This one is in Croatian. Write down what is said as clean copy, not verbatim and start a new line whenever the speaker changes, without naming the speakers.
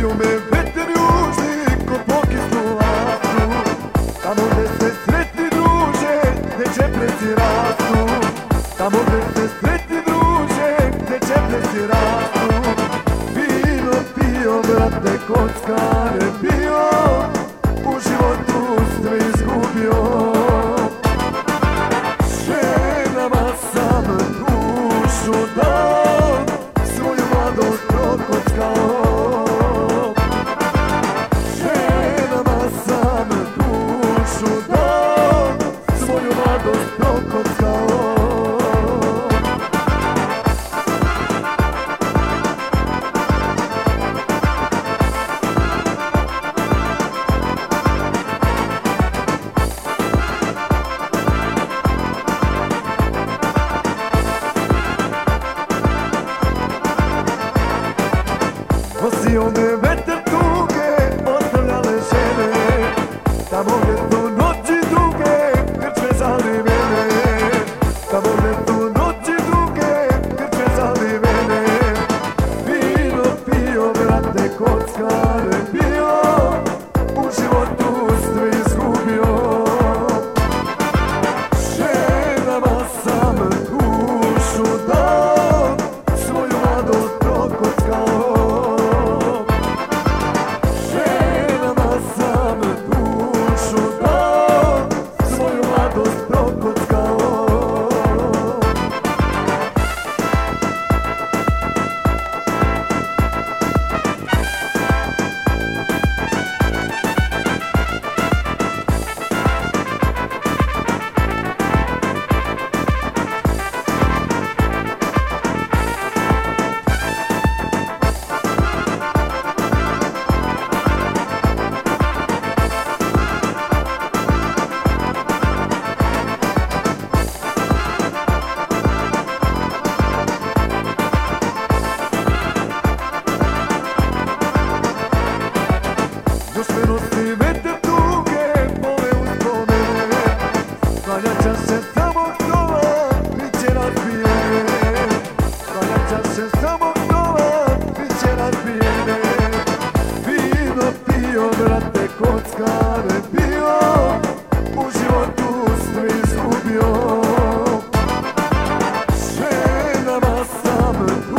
Nosio me veter južni ko pokisnu vatru. Tamo gde se sretni druže, gde čepreci rastu. Tamo gde se sretni druže, gde čepreci rastu. Vino pio, brate, kockare bio, u životu sve izgubio. Ženama sam dušu dao, svoju mladost prokockao. Ženama sam dušu dao, svoju mladost prokockao. Nosio me veter tuge, ostavljale žene. Tamo gdje su noći duge, krčme zalivene. Tamo gdje su noći duge, krčme zalivene. Vino pio, brate, kockare bio, u životu sve izgubio. Ženama sam dušu dao, svoju mladost prokockao. Još me nosi veter tuge, pole uspomene. Klanja čaše samog snova, bit će razbijene. Klanja čaše samog snova, bit će razbijene. Vino pio, brate, kockare bio, u životu sve izgubio. Ženama sam